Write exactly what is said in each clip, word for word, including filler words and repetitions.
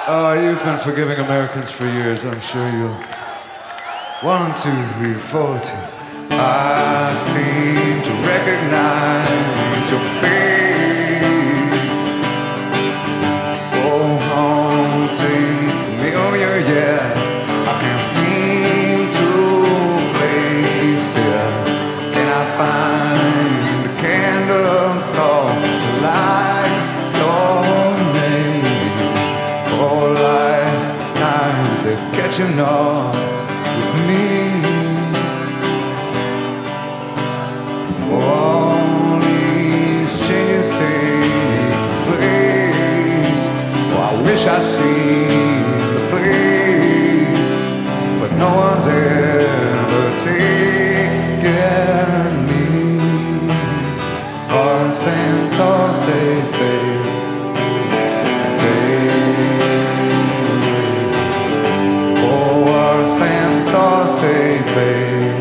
Oh, you've been forgiving Americans for years, I'm sure you'll. One, two, three, four, two. I seem to recognize your face. Oh, haunting me, oh yeah, yeah. I can't seem to place it. Can I find a candle thought to light your name? Oh, lifetimes they're catching on with me. All these changes take place. Oh, I wish I'd seen the place, but no one's ever taken me. On Saint Thursday fade, fade. Oh, on Saint Thursday fade.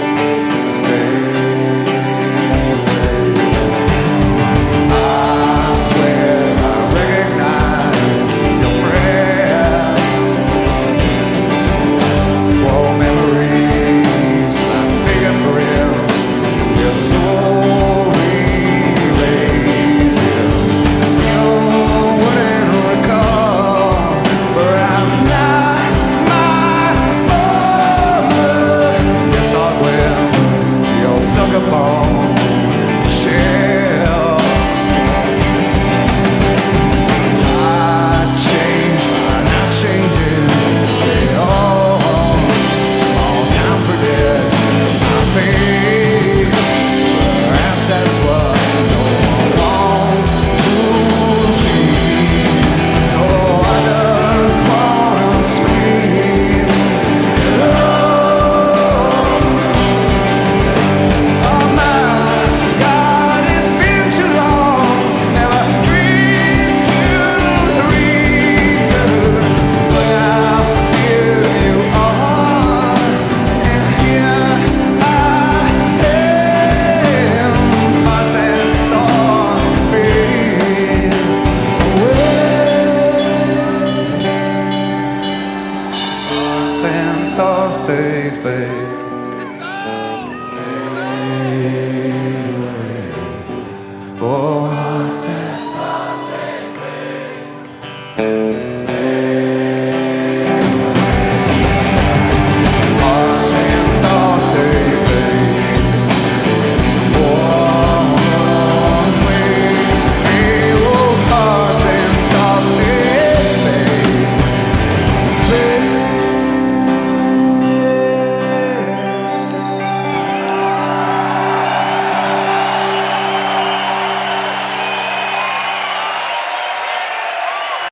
Thursday fade. Oh, Saint Thursday fade.